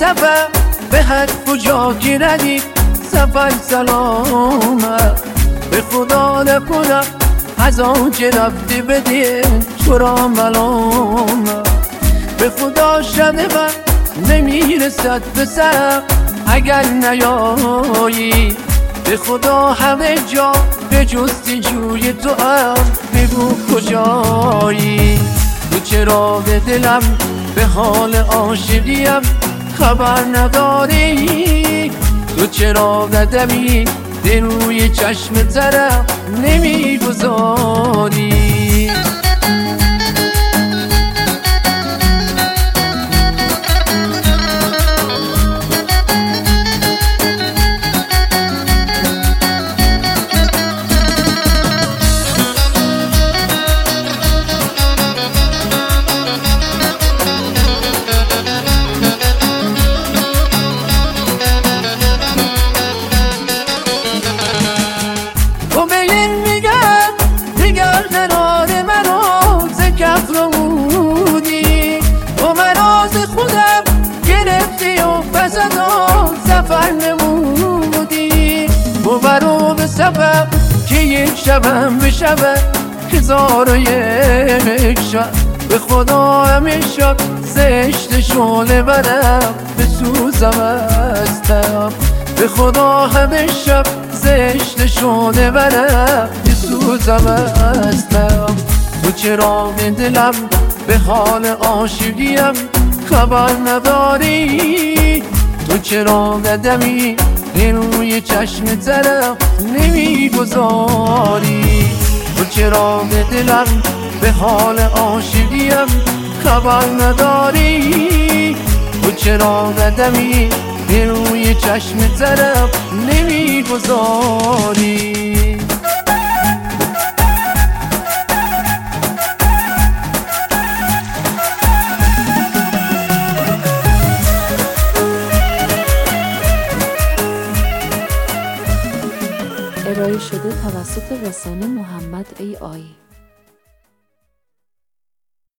سفر به هر کجا که ردی سفر سلامت. به خدا نکنم از آنچه رفتی بده تو را ملامت. به خدا شب من نمیرسد به سرم اگر نیایی. به خدا همه جا به جستجوی تو هم بگو کجایی. تو چرا به دلم به حال عاشقیم خبر نداری؟ تو چرا قدمی دل روی چشم ترم نمیگذاری؟ سفر نمودی برو به سفر که یک شبم به شبه 1001 شب. به خدا همیشه زشت شونه برم به سوزم استم. به خدا همیشه زشت شونه برم به سوزم استم. تو چرا به دلم به حال عاشقیم خبر نداری؟ تو چرا قدمی روی چشم طرف نمیگذاری؟ تو چرا به دلم به حال عاشقیم خبر نداری؟ تو چرا قدمی روی چشم طرف نمیگذاری؟ ارائه شده توسط رسانه محمد ای آی.